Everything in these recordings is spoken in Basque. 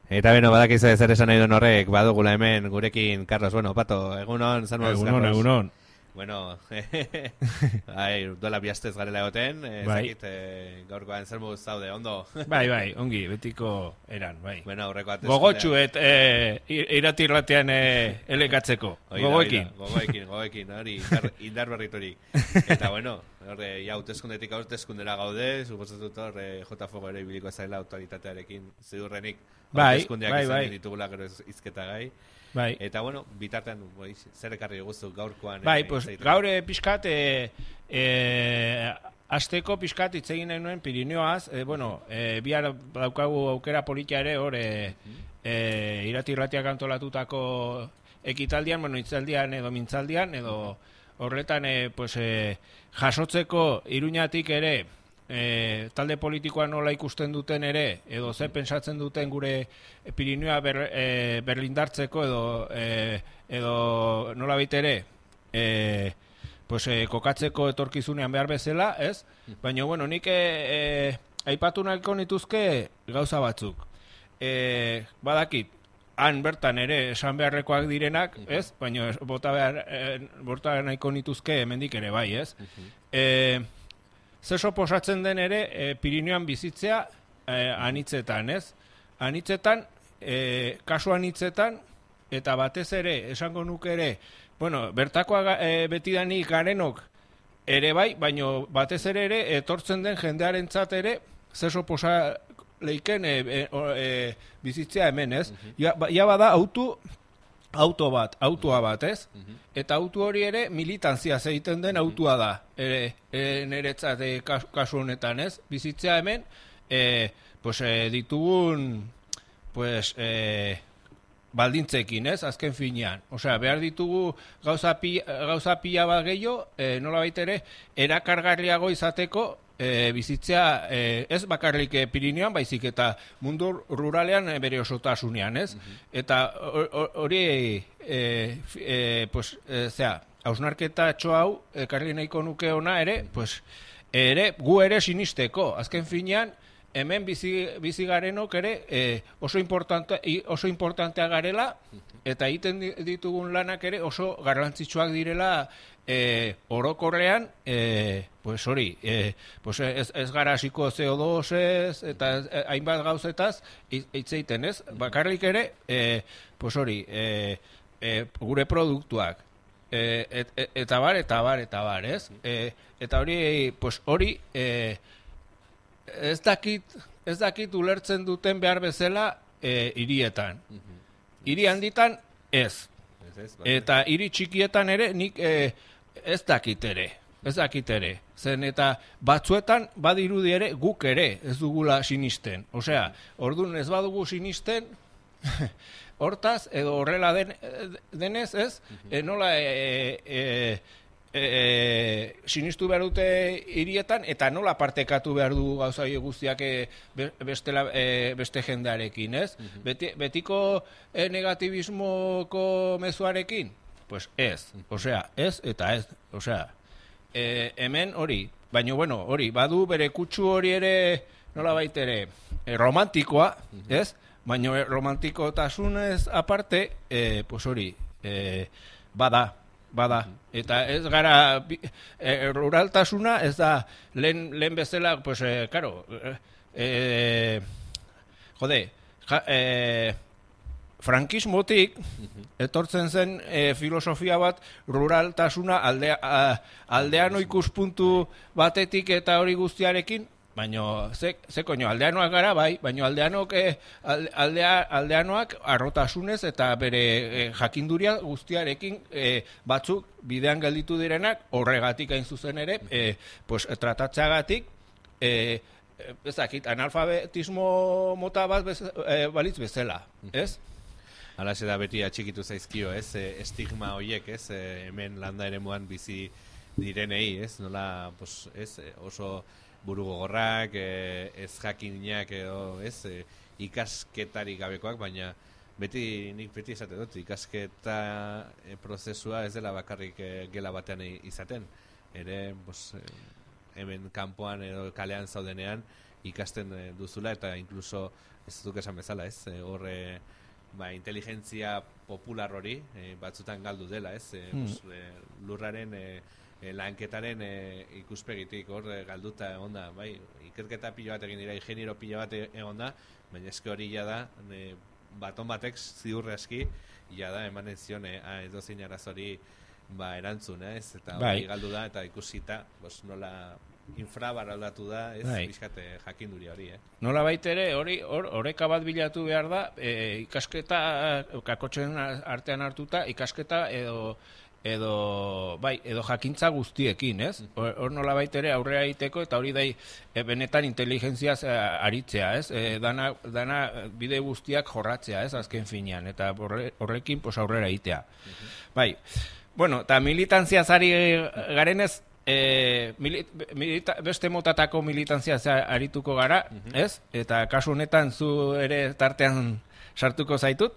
Eta beno, badakizu zer esan nahi duen horrek, badugula hemen gurekin, Carlos, bueno, Pato, egunon, zan moduz, Carlos? Egunon. Bueno, duela bihaztez garela egoten, zakit, gaurkoan zer moduz zaude, ondo? Bai, ongi, betiko eran, bai. Bueno, aurreko atez... Gogotxuet iratirratean elekatzeko, gogoekin, hori, indar berriturik. Eta bueno, ja, hauteskundetik hauteskundera gaude, suposatut hor, JFO ere ibiliko zaila autoritatearekin ziurrenik hauteskundeak izan ditugula gero izketa gai. Bai. Eta bueno, bitartean zer ekarri guztu gaurkoan. Bai, pues gaur pixkat asteko pixkat hitz egin nahi nuen Pirineoaz, bihar daukagu aukera politia ere hor irati-irratiak antolatutako ekitaldian, hitzaldian edo mintzaldian, edo horretan jasotzeko Iruñatik ere talde politikoa nola ikusten duten ere, edo ze pentsatzen duten gure Pirinioa berlindartzeko edo nola ere kokatzeko etorkizunean behar bezala, ez? Baina, nik aipatu nahiko nituzke gauza batzuk. Badakit, han bertan ere esan beharrekoak direnak, ez? Baina bota nahiko nituzke hemendik ere bai, ez? Zer posatzen den ere Pirinioan bizitzea anitzetan, ez? Anitzetan, kasu anitzetan, eta batez ere, esango nuke ere, bertakoa betidanik garenok ere bai, baina batez ere etortzen den jendearentzat ere, zer posa leiken bizitzea hemen, ez? Ja bada autoa bat, ez? Eta auto hori ere militantzia egiten den autua da, niretzat kasu honetan, ez? Bizitzea hemen, ditugun, baldintzekin, ez? Azken finean. Osea, behar ditugu gauza pila bat gehiago, nola ere, erakargarriago izateko, bizitzea ez bakarrik Pirinioan, baizik eta mundu ruralean bere osotasunean, ez? Eta hori, hausnarketa hau, ekarri nahiko nuke ona ere, gu ere sinisteko. Azken finean, hemen bizi garenok ere oso importantea garela, eta egiten ditugun lanak ere oso garrantzitsuak direla orokorrean, ez gara hasiko CO2-ez, eta hainbat gauzetaz hitzeiten, ez? Bakarrik ere, gure produktuak, eta bar, ez? Eta hori, ez dakit ulertzen duten behar bezala hirietan. Hiri handitan ez. Eta hiri txikietan ere nik ez dakit ere. Zen eta batzuetan badirudi ere guk ere ez dugula sinisten. Osea, orduan ez badugu sinisten, hortaz edo horrela denez, ez? Nola sinistu behar dute hirietan, eta nola partekatu behar du gauza guztiak beste jendearekin, ez? Betiko negatibismoko mezuarekin? Pues ez, ez eta ez, hemen hori, baina hori, badu bere kutsu hori ere, nola ere, romantikoa, ez? Baina romantikotasunez aparte, hori, bada, eta ez gara ruraltasuna, ez da lehen bezala, frankismotik etortzen zen filosofia bat ruraltasuna aldeano ikuspuntu batetik eta hori guztiarekin, baina ze koño, aldeanoak gara bai, baina aldeanoak arrotasunez eta bere jakinduria guztiarekin batzuk bidean gelditu direnak horregatik hain zuzen ere, tratatzeagatik, analfabetismo mota bat balitz bezala, ez? Halaxe da beti atxikitu zaizkio, ez? Estigma horiek, ez? Hemen landa eremuan bizi direnei, ez? Nola, oso buru gogorrak, ez jakinak edo, ez? Ikasketarik gabekoak, baina nik beti esate dut, ikasketa prozesua ez dela bakarrik gela batean izaten. Hemen kanpoan edo kalean zaudenean, ikasten duzula, eta inkluso ez duk esan bezala, ez? Horre inteligentzia popular hori batzutan galdu dela, ez? Lurraren lanketaren ikuspegitik hor galduta egon da, bai, ikerketa pilo bat egin dira, ingeniero pilo bat egon da, baina eske hori da baton batek ziurre aski da emanen zion edozein arazori erantzun, ez? Eta hori galdu da, eta ikusita nola infrabaraldatu da, ez? Bizkate jakinduri hori, Nola baitere, horreka bat bilatu behar da, ikasketa, kakotxen artean hartuta, ikasketa edo jakintza guztiekin, ez? Hor nola baitere aurrera egiteko, eta hori benetan inteligentziaz aritzea, ez? Dana bide guztiak jorratzea, ez? Azken finean, eta horrekin aurrera egitea. Bai, bueno, eta militantziaz ari garenez, beste motatako militantziaz arituko gara, ez? Eta kasu honetan zu ere tartean sartuko zaitut.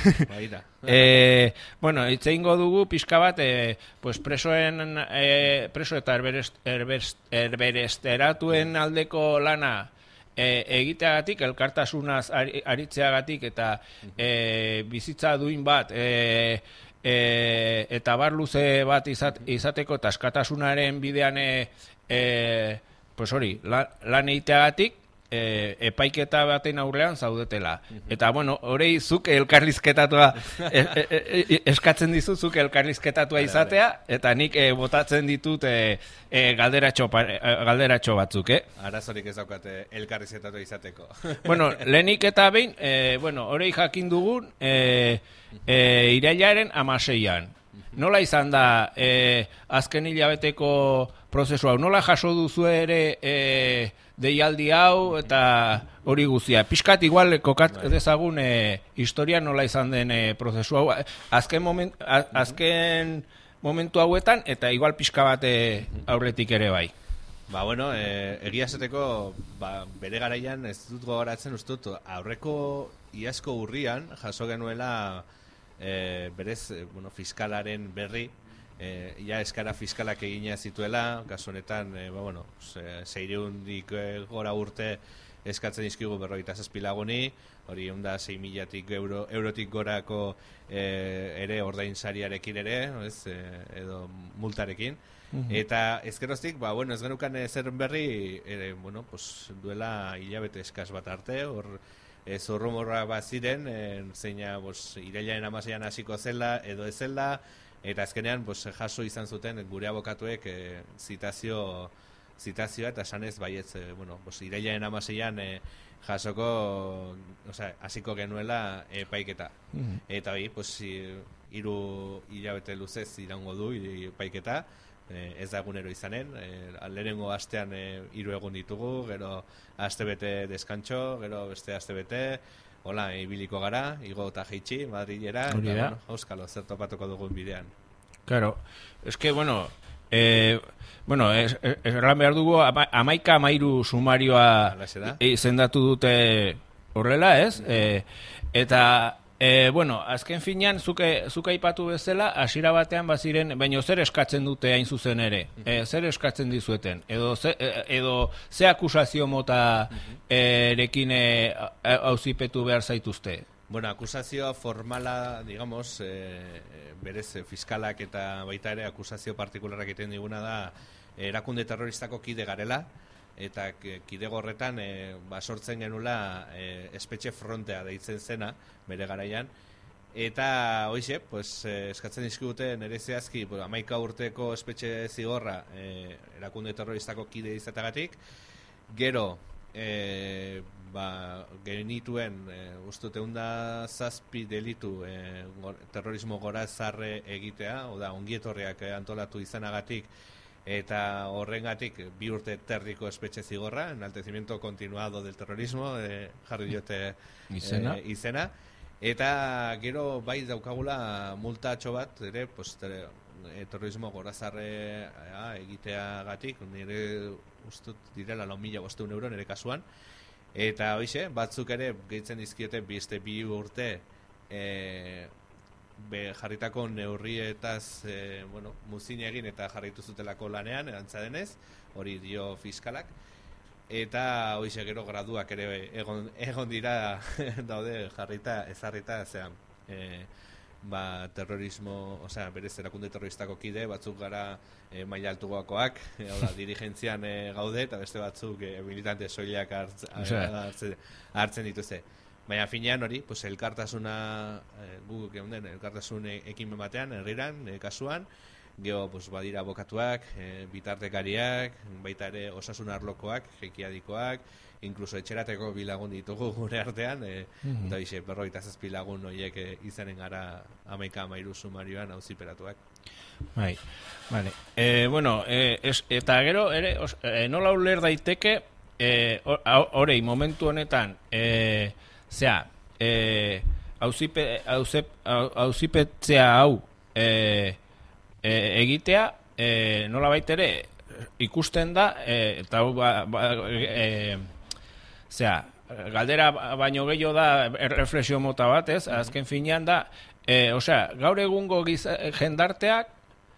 Bueno, itzeingo dugu pixka bat preso eta erberesteratuen aldeko lana egiteagatik, elkartasunaz aritzeagatik eta bizitza duin bat eta bar luze bat izateko eta askatasunaren bidean lan egiteagatik epaiketa baten aurrean zaudetela. Eta, bueno, horei zuk elkarrizketatua eskatzen dizu, zuk elkarrizketatua izatea, eta nik botatzen ditut galderatxo batzuk, Arazorik ez daukat elkarrizketatua izateko. Bueno, lehenik eta behin, horei jakin dugun, irailaren 16an. Nola izan da azken hilabeteko prozesu hau? Nola jaso duzu ere deialdi hau eta hori guztia? Piskat igual kokat dezagun historia nola izan den prozesu hau. Azken momentu hauetan eta igual pixka bat aurretik ere bai. Egia esateko bere garaian ez dut gogoratzen ustut aurreko iazko urrian jaso genuela berez fiskalaren berri eskara fiskalak egina zituela, kasu honetan 600 gora urte eskatzen dizkigu 47 laguni, hori da 6.000 eurotik gorako ere ordainsariarekin ere, edo multarekin. Eta ezkeroztik, ez genukan zer berri, duela hilabete eskas bat arte, hor zurrumorra bat ziren, zeina irailaren 16an hasiko zela edo ez zela, eta azkenean jaso izan zuten gure abokatuek zitazioa eta esanez baietz, irailaren 16an jasoko, hasiko genuela epaiketa. Eta hori, 3 hilabete luzez iraungo du epaiketa, ez da egunero izanen, lehenengo astean 3 egun ditugu, gero astebete deskantxo, gero beste astebete, hola, ibiliko gara, igo eta jeitsi, Madrilera, eta auskalo, zer topatuko dugun bidean. Claro, eske, erran behar dugu, 11-13 sumarioa izendatu dute horrela, ez? Eta azken finean, zuk aipatu bezala, hasiera batean baziren, baina zer eskatzen dute hain zuzen ere? Zer eskatzen dizueten? Edo ze akusazio mota erekin auzipetu behar zaituzte? Akusazioa formala, digamos, berez fiskalak eta baita ere akusazio partikularrak egiten diguna da erakunde terroristako kide garela, eta kidego horretan sortzen genula espetxe frontea deitzen zena bere garaian, eta hoize, eskatzen dizkigute nire zehazki 11 urteko espetxe zigorra erakunde terroristako kide izatagatik, gero genituen ustut 107 delitu terrorismo gorazarre egitea, oda ongietorriak antolatu izanagatik, eta horrengatik 2 urte terriko espetxe zigorra, enaltecimiento continuado del terrorismo, jarri diote izena. Eta gero bai daukagula multatxo bat, ere, terrorismo gorazarre egiteagatik, nire ustut direla 4.500 euro nire kasuan, eta hoize, batzuk ere gehitzen dizkiote 2 urte jarritako neurrietaz muzin egin eta jarritu zutelako lanean, erantza denez, hori dio fiskalak. eta hoize gero graduak ere egon dira daude jarrita, ezarrita, zean, terrorismo, osea, berez erakunde terroristako kide, batzuk gara maila altuakoak, dirigentzian gaude, eta beste batzuk militante soilak hartzen dituzte. Baina finean hori, pues, elkartasuna, guk geunden, elkartasun ekimen batean, herriran, kasuan, geho, pues, badira abokatuak, bitartekariak, baita ere osasun arlokoak, jekiadikoak, inkluso etxerateko bilagun ditugu gure artean, eta bixe, 47 lagun horiek izanen gara 11-13 sumarioan auziperatuak. Bai, vale. Bueno, eta gero, ere, nola uler daiteke, horei, momentu honetan, auzipetzea hau egitea, nola baitere, ikusten da, eta hau galdera baino gehiago da reflexio mota bat, ez? Azken finean da, gaur egungo jendarteak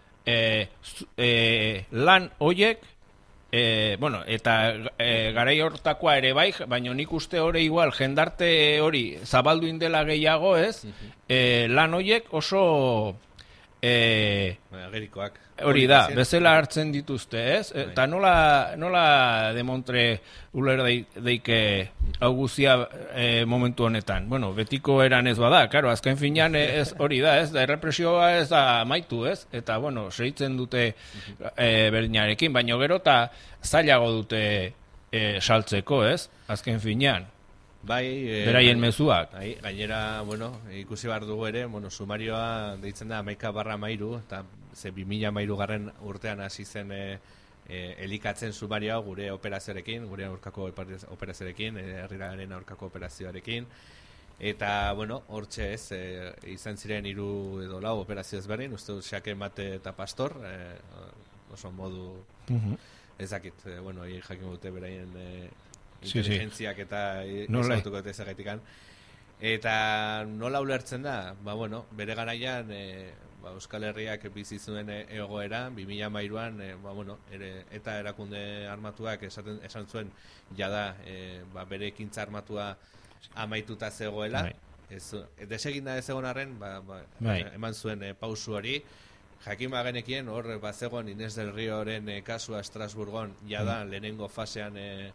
lan hoiek, eta garai hortakoa ere bai, baina nik uste hori igual jendarte hori zabaldu indela gehiago, ez? Lan hoiek oso agerikoak. Hori da, bezala hartzen dituzte, ez? Eta nola demontre uler deike hau guzia momentu honetan? Bueno, betiko eran ez bada, karo, azken finean hori da, ez? Da, errepresioa ez da amaitu, ez? Eta, bueno, segitzen dute berdinarekin, baina gero eta zailago dute saltzeko, ez? Azken finean. Bai, beraien mezuak. Gainera, bueno, ikusi behar dugu ere, sumarioa deitzen da 11/13, eta 2013 garren urtean hasi zen elikatzen sumarioa gure operazioarekin, gure aurkako operazioarekin, herriraren aurkako operazioarekin, eta, bueno, hortxe ez, izan ziren 3 edo 4 operazio ezberdin, uste dut Xake, Mate eta Pastor, oso modu ezakit, bueno, jakin dute beraien inteligentziak eta ezautuko eta ezagetikan. Eta nola ulertzen da? Bueno, bere garaian Euskal Herriak bizi zuen egoera 2013an, bueno, eta erakunde armatuak esan zuen jada bere ekintza armatua amaituta zegoela. Deseginda ez egon arren, eman zuen pausu hori. Jakin bagenekien hor bazegoen Inés del Rioren kasua Estrasburgon jada lehenengo fasean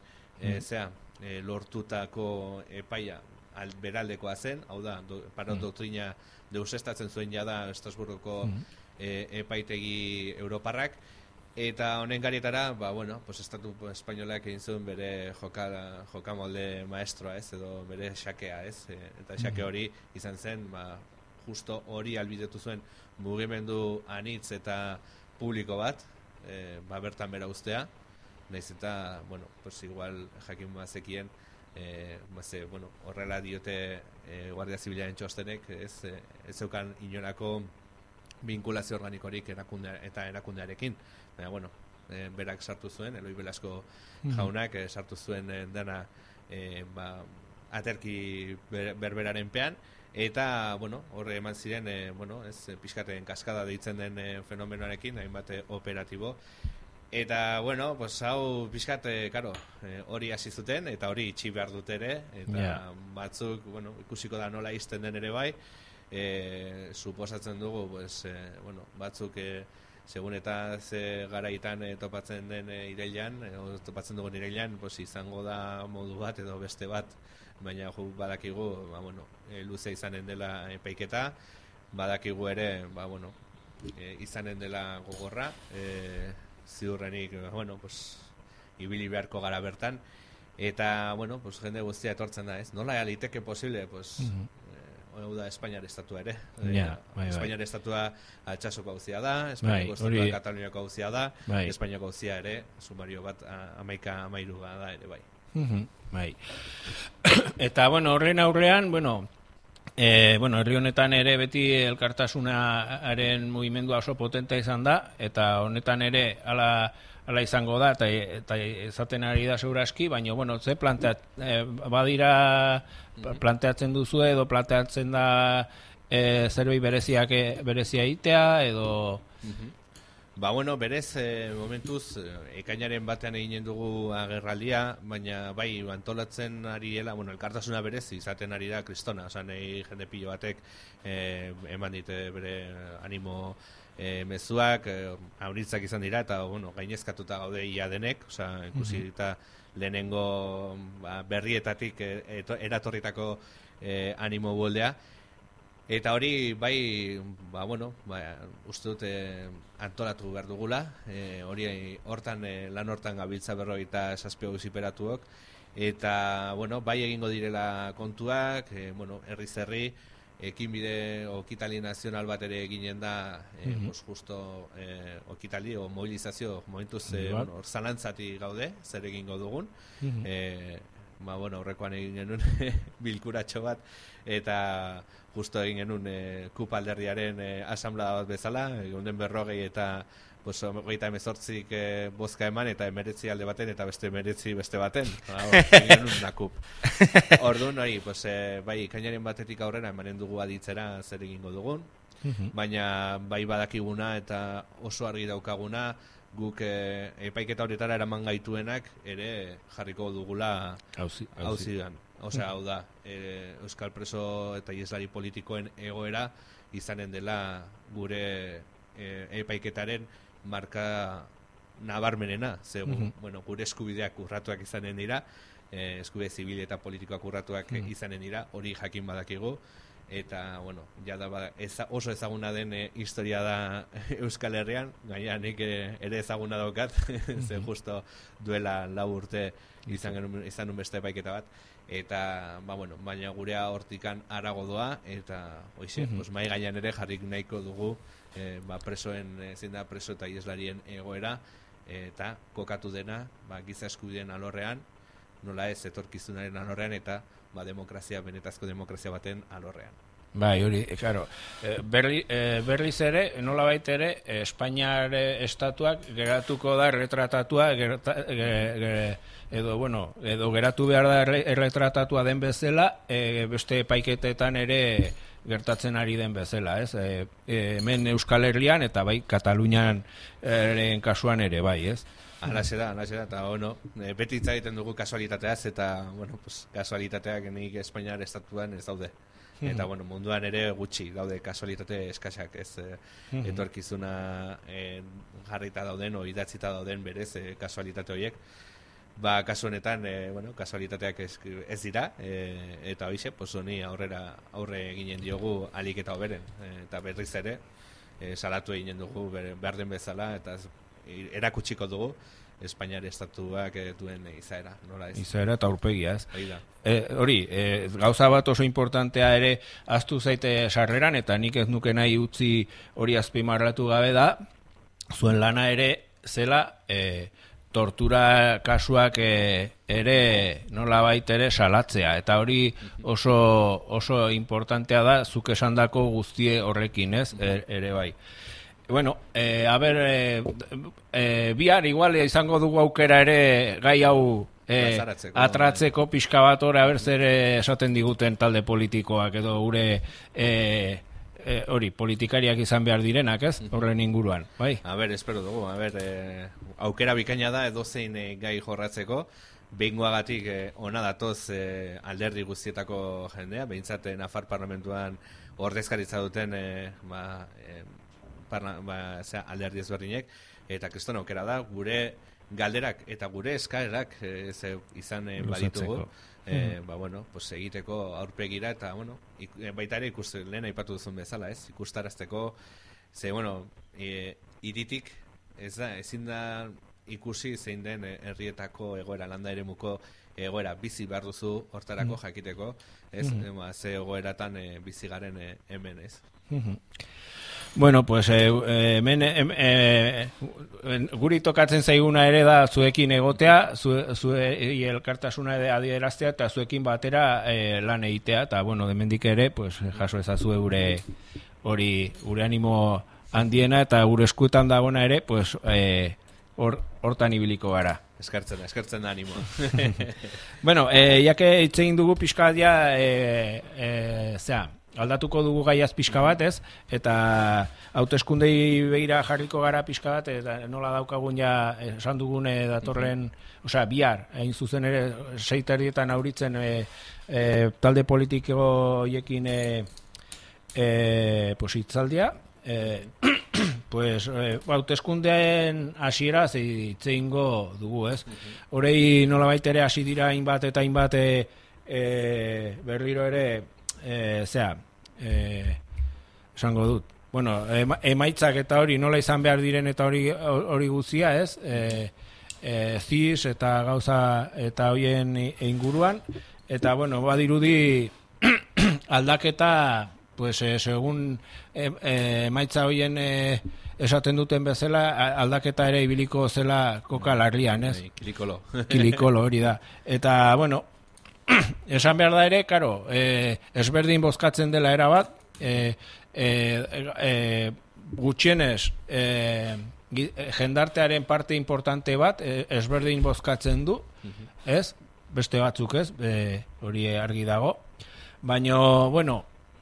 lortutako epaia beraldekoa zen, hau da, Parot doktrina deusestatzen zuen jada Estrasburgoko epaitegi europarrak, eta honen garietara, bueno, Estatu Espainolak egin zuen bere jokamolde maestroa, ez, edo bere xakea, ez, eta xake hori izan zen, justo hori albidetu zuen mugimendu anitz eta publiko bat, bertan bera ustea, nahiz eta, bueno, igual jakin bazekien, bueno, horrela diote Guardia Zibilaren txostenek, ez zeukan inolako vinkulazio organikorik eta erakundearekin. Baina, bueno, berak sartu zuen, Eloi Belasko jaunak sartu zuen dena aterki berberaren pean, eta, bueno, horre eman ziren, bueno, pixkaten kaskada deitzen den fenomenoarekin, hainbat operatibo. Eta, bueno, hau pixkat, karo, hori hasi zuten, eta hori itxi behar dut ere, eta batzuk, bueno, ikusiko da nola izten den ere bai, suposatzen dugu, bueno, batzuk, segun eta ze garaitan topatzen den irailean, topatzen dugun irailean, izango da modu bat edo beste bat, baina badakigu, bueno, luze izanen dela epaiketa, badakigu ere, bueno, izanen dela gogorra, ziurrenik, bueno, ibili beharko gara bertan, eta, bueno, jende guztia etortzen da, ez? Nola liteke posible, hau da Espainiar estatua ere. Espainiar estatua Altsasoko auzia da, Espainiako estatua Kataluniako auzia da, Espainiako auzia ere, sumario bat 11/13 da ere bai. Bai. Eta, bueno, horren aurrean, bueno, herri honetan ere beti elkartasunaren mugimendua oso potenta izan da, eta honetan ere ala izango da, eta ezaten ari da seguraski, baina, bueno, ze badira planteatzen duzu edo planteatzen da zerbait berezia egitea, edo... Ba, bueno, berez, momentuz, ekainaren batean eginen dugu agerraldia, baina bai, antolatzen ari dela, bueno, elkartasuna berez izaten ari da kristona, oza, nahi jende pilo batek eman dite bere animo mezuak, auritzak izan dira, eta, bueno, gainezkatuta gaude ia denek, oza, ikusi eta lehenengo berrietatik eratorritako animo buldea. Eta hori, bai, uste dut antolatu behar dugula, hortan, lan hortan gabiltza 57 auziperatuok, eta, bai egingo direla kontuak, herriz herri, ekinbide okitali nazional bat ere eginen da, justo okitali o mobilizazio, momentuz, zalantzati gaude, zer egingo dugun, horrekoan egin genuen bilkuratxo bat, eta justo egin genuen KUP alderdiaren asamblea bat bezala, egunen 40 eta 38 bozka eman, eta 19 alde baten, eta beste 19 beste baten. Egin genuen una KUP. Orduan, bai, ikainaren batetik aurrera emanen dugu aditzera zer egingo dugun, baina bai badakiguna eta oso argi daukaguna, guk epaiketa horretara eraman gaituenak ere jarriko dugula auzian. Osea, hau da, euskal preso eta ieslari politikoen egoera izanen dela gure epaiketaren marka nabarmenena, gure eskubideak urratuak izanen dira, eskubide zibil eta politikoak urratuak izanen dira, hori jakin badakigu, eta, oso ezaguna den historia da Euskal Herrian, gaina nik ere ezaguna daukat, ze justo duela 4 urte izan beste epaiketa bat, eta, baina gurea hortikan arago doa, eta, mai gainean ere jarrik nahiko dugu presoen, zein da preso eta ieslarien egoera, eta kokatu dena, giza eskubideen alorrean, nola ez etorkizunaren alorrean, eta demokrazia, benetazko demokrazia baten alorrean. Bai, hori, claro. Berriz ere, nolabait ere, Espainiar estatuak geratuko da erretratatua, edo geratu behar da erretratatua den bezala, beste epaiketetan ere gertatzen ari den bezala, ez? Hemen Euskal Herrian eta bai Katalunian kasuan ere, bai, ez? Alaxe da, eta beti hitz egiten dugu kasualitateaz, eta, kasualitateak nik Espainiar estatuan ez daude. Eta, munduan ere gutxi daude kasualitate eskasak, ez etorkizuna jarrita dauden, o idatzita dauden berez kasualitate horiek. Kasu honetan, kasualitateak ez dira, eta hoxe, honi aurre eginen diogu alik eta hoberen, eta berriz ere, salatu eginen dugu behar den bezala, eta erakutsiko dugu Espainiar estatuak duen izaera, nola ez? Izaera eta aurpegia, ez? Hori, gauza bat oso importantea ere ahaztu zaite sarreran, eta nik ez nuke nahi utzi hori azpimarratu gabe da, zuen lana ere zela tortura kasuak ere nolabait ere salatzea, eta hori oso importantea da, zuk esandako guztie horrekin, ez? Ere bai. Bueno, bihar igual izango dugu aukera ere gai hau atratzeko pixka bat zer esaten diguten talde politikoak edo gure hori, politikariak izan behar direnak, ez? Horren inguruan, bai? Espero dugu, aukera bikaina da edozein gai jorratzeko, behingoagatik ona datoz alderdi guztietako jendea, behintzat Nafar parlamentuan ordezkaritza duten alderdi ezberdinek, eta kriston aukera da, gure galderak eta gure eskaerak izan baditugu, egiteko aurpegira, eta baita ere lehen aipatu duzun bezala, ikustarazteko, iritik ezin da ikusi zein den herrietako egoera, landa eremuko egoera bizi behar duzu hortarako jakiteko, ze egoeratan bizi garen hemen, ez? Bueno, pues guri tokatzen zaiguna ere da zuekin egotea, zuei elkartasuna adieraztea eta zuekin batera lan egitea, eta hemendik ere jaso ezazue gure animo handiena eta gure eskuetan dagoena ere hortan ibiliko gara. Eskertzen da animo. Bueno, jake hitz egin dugu pixka dia aldatuko dugu gaiaz pixka bat, ez? Eta hauteskundei begira jarriko gara pixka bat, eta nola daukagun ja esan dugune datorren, osea, bihar, hain zuzen ere, 6:00 auritzen talde politiko hoiekin pues hitzaldia, pues hauteskundeen hasiera zeitzeingo dugu, ez? Horei nolabait ere hasi dira hainbat eta hainbat berriro ere esango dut. Bueno, emaitzak eta hori nola izan behar diren eta hori guztia, ez? CIS eta gauza eta hoien inguruan, eta bueno, badirudi aldaketa, pues segun emaitza hoien esaten duten bezala, aldaketa ere ibiliko zela koka larrian, ez? Kilikolo. Kilikolo hori da. Eta, bueno, esan behar da ere, karo, ezberdin bozkatzen dela erabat, gutxienez jendartearen parte importante bat ezberdin bozkatzen du, ez? Beste batzuk ez, hori argi dago. Baina, bueno,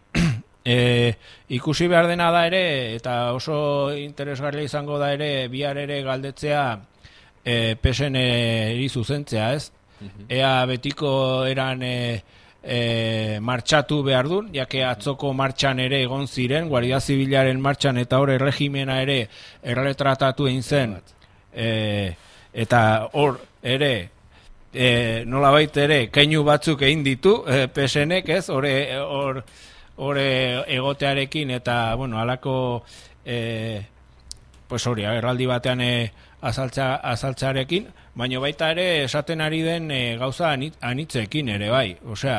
ikusi behar dena da ere, eta oso interesgarria izango da ere, bihar ere galdetzea PSN eri zuzentzea, ez? Ea betiko eran martxatu behar duen, jake atzoko martxan ere egon ziren, Guardia Zibilaren martxan eta hor erregimena ere erretratatu egin zen, eta hor ere nolabait ere keinu batzuk egin ditu PSNek, ez? Hor egotearekin eta, bueno, halako pues hori, erraldi batean azaltzearekin, baina baita ere esaten ari den gauza anitzekin ere bai. Osea,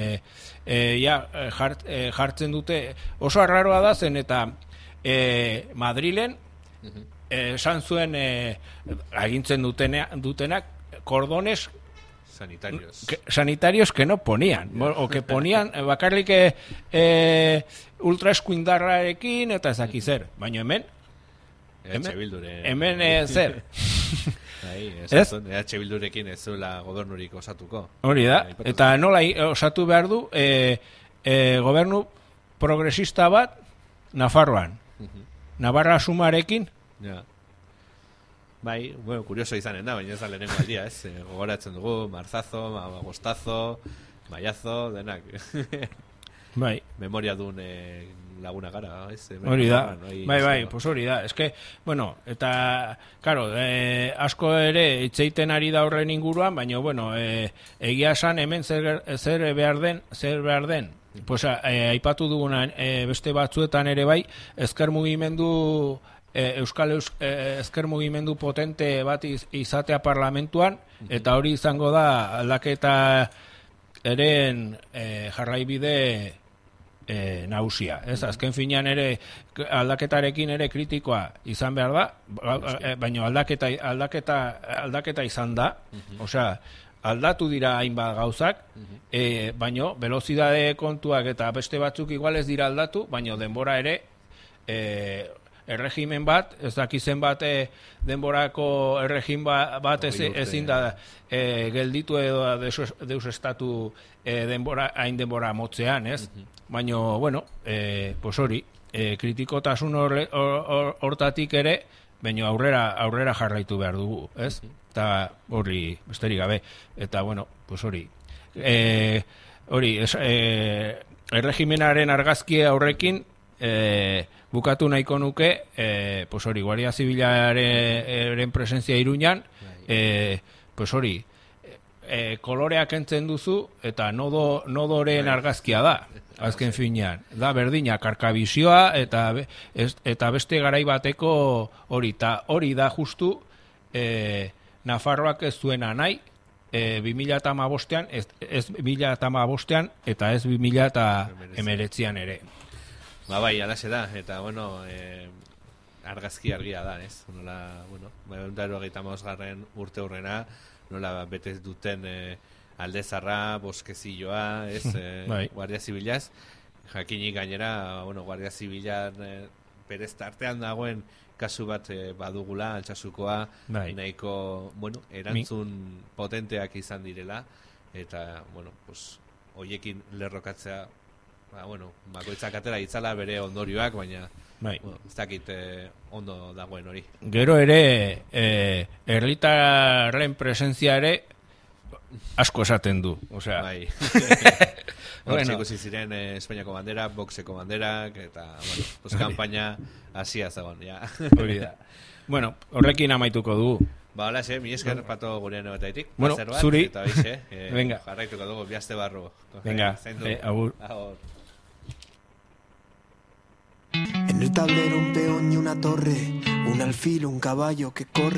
jartzen dute, oso arraroa da zen, eta Madrilen esan zuen agintzen dutenak kordones sanitarios que no ponían, o que ponían bakarrik ultraeskuindarrarekin eta ezaki zer, baina hemen zer EH Bildurekin ez zuela gobernurik osatuko. Hori da, eta nola osatu behar du gobernu progresista bat Nafarroan, Navarra sumarekin. Bai, bueno, kurioso izanen da, baina ez da lehenengo aldia, ez? Gogoratzen dugu, marzazo, agostazo, maiazo, denak. Bai. Memoria duen laguna gara, ez? Hori da, bai, pues hori da. Ez que, bueno, eta, claro, asko ere itzeiten ari da horren inguruan, baina, bueno, egia esan hemen zer behar den. Pues aipatu dugunan beste batzuetan ere bai, ezker mugimendu Euskal ezker mugimendu potente bat izatea parlamentuan, eta hori izango da aldaketa eren jarraibide nagusia. Ez, azken finean ere aldaketarekin ere kritikoa izan behar da, baina aldaketa izan da, osea, aldatu dira hainbat gauzak, baina velozidade kontuak eta beste batzuk igual ez dira aldatu, baina denbora ere erregimen bat, ez dakizen bat denborako erregim bat ezin da gelditu edo deus estatu hain denbora motzean, ez? Baina, bueno, pues hori, kritikotasun hortatik ere, baina aurrera jarraitu behar dugu, ez? Eta hori, besterik gabe, eta bueno, pues hori. Hori, erregimenaren argazkia horrekin, bukatu nahiko nuke, pues hori, Guardia Zibilaren presentzia Iruñan, pues hori, koloreak entzen duzu, eta nodoren argazkia da, azken finean. Da berdina, karkabizioa, eta beste garai bateko hori, eta hori da justu, Nafarroak ez zuena nahi, 2015an, ez 2015an, eta ez 2019an ere. Bai, alaxe da, eta, bueno, argazki argia da, ez? Nola, bueno, 1985 urte hurrena, nola betez duten aldezarra, boskezilloa, ez? Guardia Zibilaz, jakinik gainera, bueno, Guardia Zibilan berez tartean dagoen kasu bat badugula, Altsasukoa, nahiko, bueno, erantzun potenteak izan direla, eta, bueno, pues, hoiekin lerrokatzea bueno, bakoitzak atera itzala bere ondorioak, baina Bai. bueno, ez dakit ondo dagoen hori. Gero ere, herritarren presentzia ere asko esaten du. Osea, Bai. Bueno. Ikusi ziren Espainiako bandera, Voxeko banderak, eta, bueno, pues kampaina hasia zegoen, ja. hori da. Bueno, horrekin amaituko dugu. Ba, hola, mi esker pato gure noetaitik. Bueno, Placer bat, zuri. Eta bixe, Venga. jarraituko dugu, bihazte barru. Venga, Zaindu. agur. Agur. En el tablero un peón y una torre, un alfil, un caballo que corre.